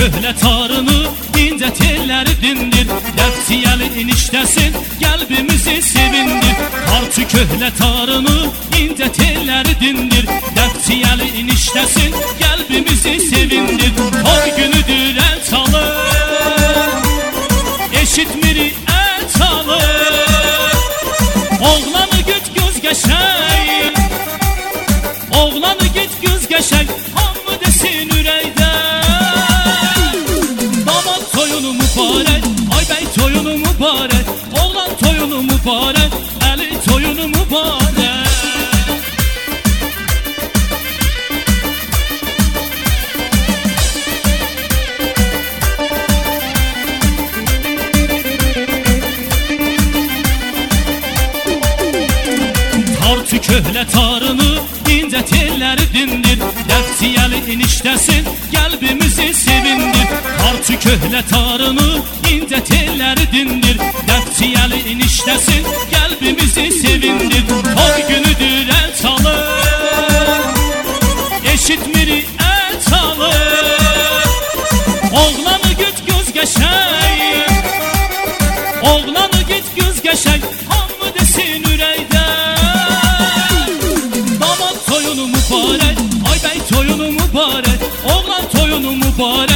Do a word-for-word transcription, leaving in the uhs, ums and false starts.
köhlə tarını, incə telləri dindir. Dəftiyəli inişdəsin, qəlbimizi sevindir. Tarçı köhlə tarını, incə telləri dindir. Dəftiyəli inişdəsin, qəlbimizi sevindir. Toy günüdür əl çalır, eşitmirik əl çalır. Oğlanı güt göz qəşəng, oğlanı git göz qəşəng, hamı desin ürəkdən. Damad toyunu mübarək, ay bəy toyunu mübarək, oğlan toyunu mübarək, əli toyunu mübarək. Tarçı köhlə tarını, incə telləri dindir. Dəftiyəli inişdəsin, qəlbimizi sevindir. Tarçı köhlə tarını, incə telləri dindir. Dəftiyəli inişdəsin, qəlbimizi sevindir. Toy günüdür əl çalır, eşitmirik əl çalır. Oğlanı güt göz qəşəng, oğlanı git göz qəşəng, hamı desin ürəkdən. Damad toyunu mübarək, ay bəy toyunu mübarək, oğlan toyunu mübarək.